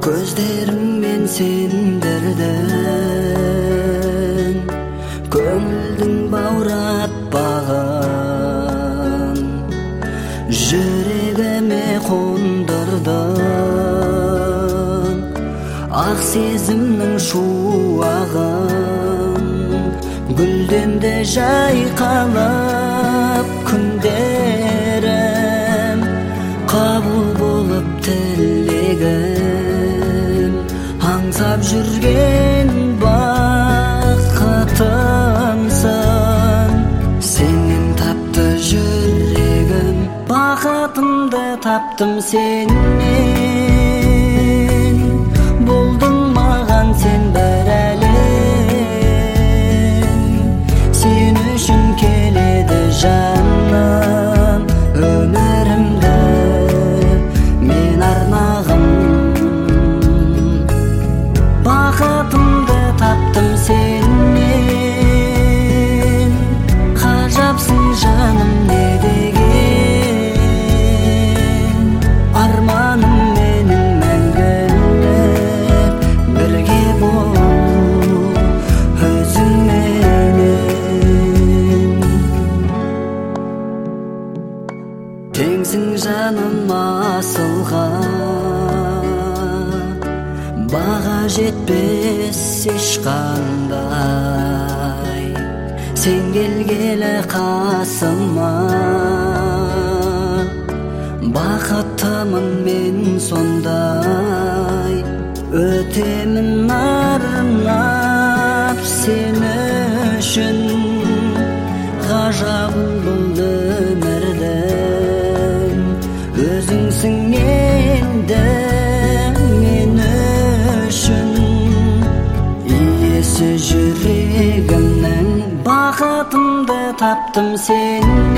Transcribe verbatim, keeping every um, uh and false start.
Gözlerimden sendirden Köngüldün bağratpağan Yüregime kondurdun Ak sezimnin şuağın Güldemde jayqalap Күндерім Kabul bolup tillegim Аңсап жүрген бақытымсың Сенен тапты жүрегім Бақытымды таптым сенен Болдың маған сен бір әлем Сен үшін келеді жаным Өмірімді мен арнағым Бақытымды таптым сенен Ғажапсың жаным не деген Арманым менің мәңгілік Бірге болу өзіңменен Теңсің жаным асылға Баға жетпес ешқандай Сен келгелі қасыма Бақыттымын мен сондай Өтемін арнап сен үшін Ғажабым бұл өмірдің Өзіңсің енді мен үшін Иесі жүрегімнің Бақытымды таптым сен